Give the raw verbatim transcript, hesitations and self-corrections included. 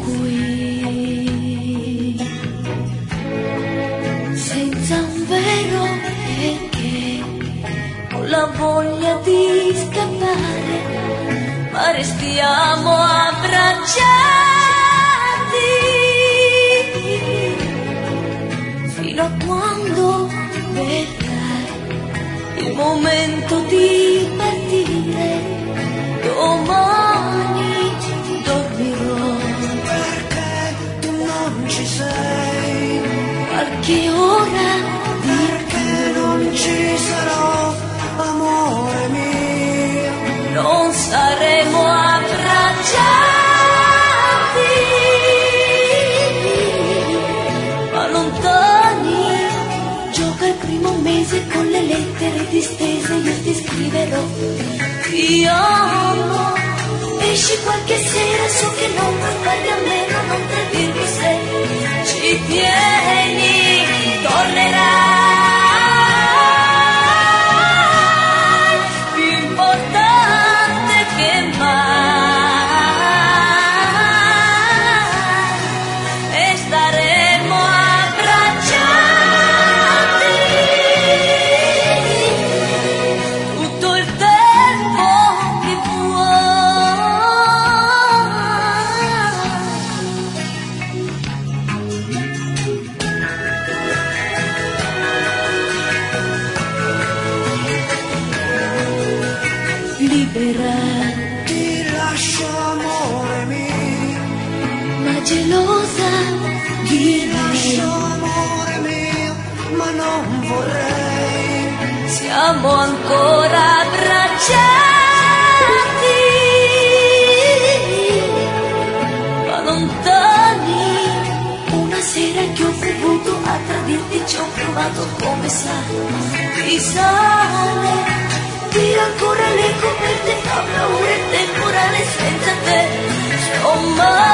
qui senza un vero perché, con la voglia di scappare, ma restiamo abbracciati fino a quando vedrai il momento di partire. Domani dormirò perché tu non ci sei, qualche ora di perché non ci sarò, amore mio. Non saremo abbracciati, ma lontani. Gioca il primo mese con le lettere distese, io ti scriverò ti amo. Esci qualche sera, so che non puoi farli a meno, non tre virgola sei. Ci tieni, tornerai, più importante che mai, e staremo abbracciati tutto il tempo che libera, Ti lascio, amore mio, ma gelosa di ti lascio, me. amore mio, ma non vorrei. Siamo ancora abbracciati, ma lontani. Una sera che ho bevuto a tradirti ci ho provato, come sai, di sale. Tira ancora le coperte, fa paura il temporale senza te. Sto male.